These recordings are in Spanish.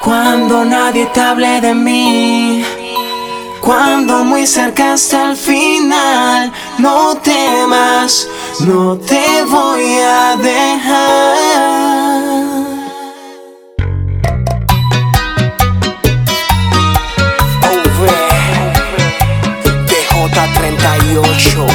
Cuando nadie te hable de mí, cuando muy cerca hasta el final, no temas, no te voy a dejar. DJ38.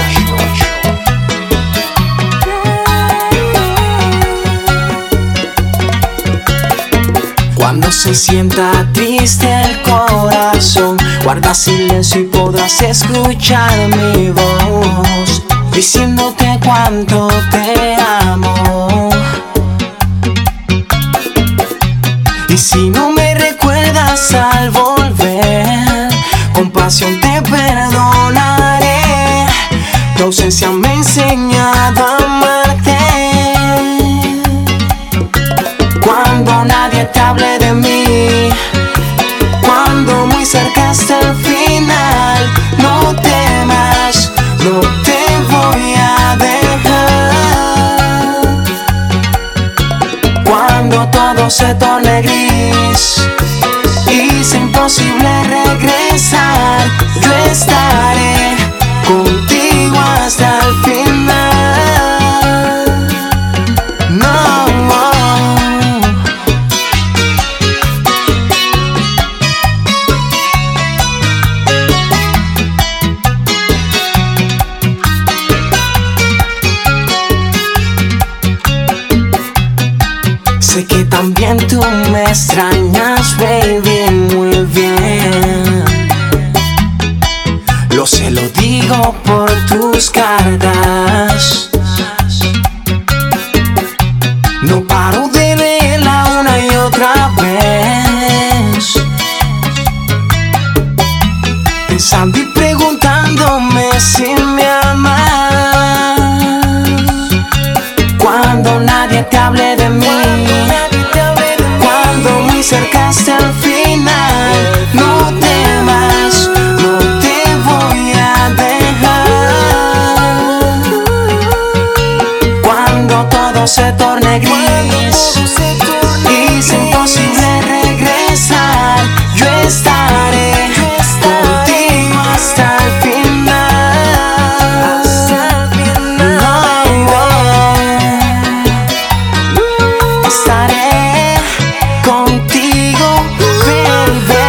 Cuando se sienta triste el corazón, guarda silencio y podrás escuchar mi voz, diciéndote cuánto te amo. Y si no me recuerdas al volver, con pasión te perdonaré. Tu ausencia me ha enseñado a amarte. Cuando nadie te hable de mí, cuando muy cerca hasta el final, no temas, no te voy a dejar. Cuando todo se torne gris y sea imposible regresar, yo estaré contigo hasta el final. Sé que también tú me extrañas, baby, muy bien. Lo sé, lo digo por tus cartas. No paro de leerla una y otra vez, pensando y preguntándome si me amas. Cuando nadie te hable de mí, cuando muy cerca hasta el final, no temas, no te voy a dejar. Cuando todo se torne gris y sea imposible regresar, yo estaré contigo hasta el final. Estaré contigo, baby.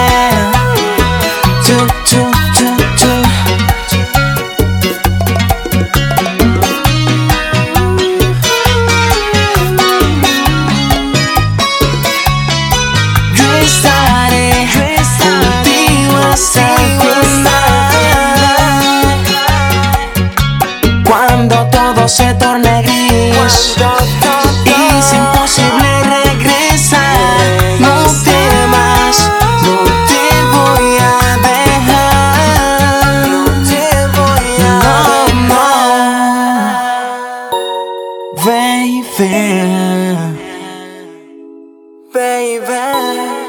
Yo estaré contigo hasta el final. Cuando todo se torne gris y es imposible regresar, no temas, no te voy a dejar. No te voy a dejar, baby, baby.